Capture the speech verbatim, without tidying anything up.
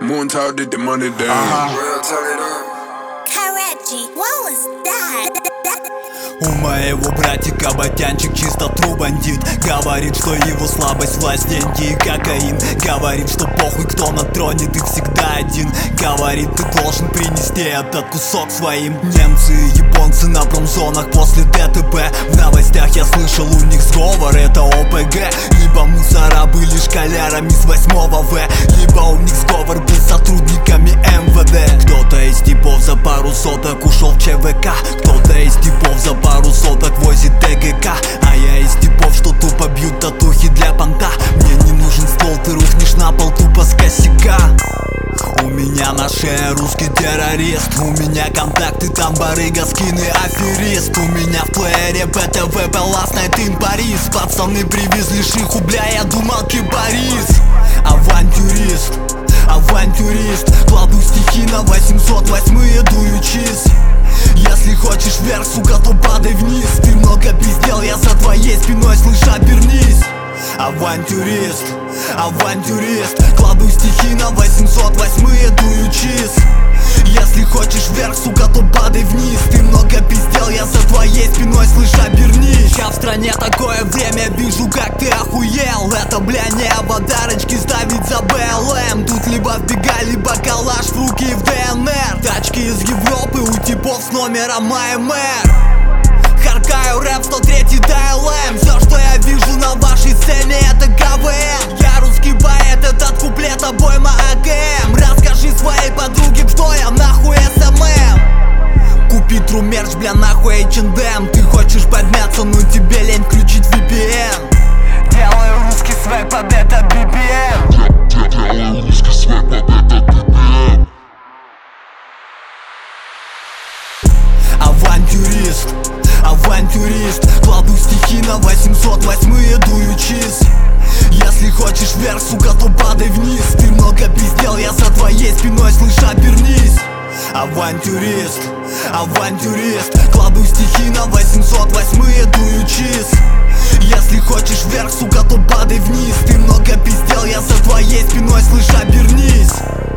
moon tall, did the money down. Uh-huh. Well, turn it up. Karachi, what was that? У моего братика ботянчик чисто тру бандит. Говорит, что его слабость власть, деньги и кокаин. Говорит, что похуй, кто на троне, ты всегда один. Говорит, ты должен принести этот кусок своим. Немцы и японцы на промзонах после ДТП. В новостях я слышал, у них сговор, это ОПГ. Либо мусора были школярами с восьмого В, либо у них сговор был с сотрудниками МВД. Кто-то из типов за пару соток ушел в ЧВК, кто-то из типов за пару соток возит ТГК. А я из типов, что тупо бьют татухи для понта. Мне не нужен стол, ты рухнешь на пол тупо с косяка. У меня на шее русский террорист. У меня контакты, там барыга, скины, аферист. У меня в плеере БТВ, Last Night in Paris. Пацаны привезли шиху, бля, я думал кипарис. Авантюрист, авантюрист. Кладу стихи на восемьсот восьмые, дую чиз. Если хочешь вверх, сука, то падай вниз. Ты много пиздел, я за твоей спиной, слышь, обернись. Авантюрист, авантюрист. Кладу стихи на восемьсот восьмые, дую чиз. Если хочешь вверх, сука, то падай вниз. Ты много пиздел, я за твоей спиной, слышь, обернись. Я в стране такое время, вижу, как ты охуел. Это, бля, не подарочки ставить за БЛМ. Тут либо в бега, либо калаш в руки в ДНР. Тачки из Европы у типов с номером АМР. Харкаю рэп сто третий ДЛМ. Все, что я вижу на вашей сцене, это КВН. Я русский поэт, этот куплет обойма АКМ. Расскажи своей подруге, что я нахуй СММ. Купи тру мерч, бля, нахуй эйч энд эм. Ты хочешь подняться, но тебе лень включить ви пи эн. Делаю русский свэг под этот би пи эм. Делаю русский свэг под этот би пи эм. Авантюрист, авантюрист. Кладу стихи на восемьсот восьмые, дую чиз. Если хочешь вверх, сука, то падай вниз. Ты много пиздел, я за твоей спиной, слышь, обернись. Авантюрист, авантюрист. Кладу стихи на восемьсот восьмые, дую чиз. Если хочешь вверх, сука, то падай вниз. Ты много пиздел, я за твоей спиной, слышь, обернись.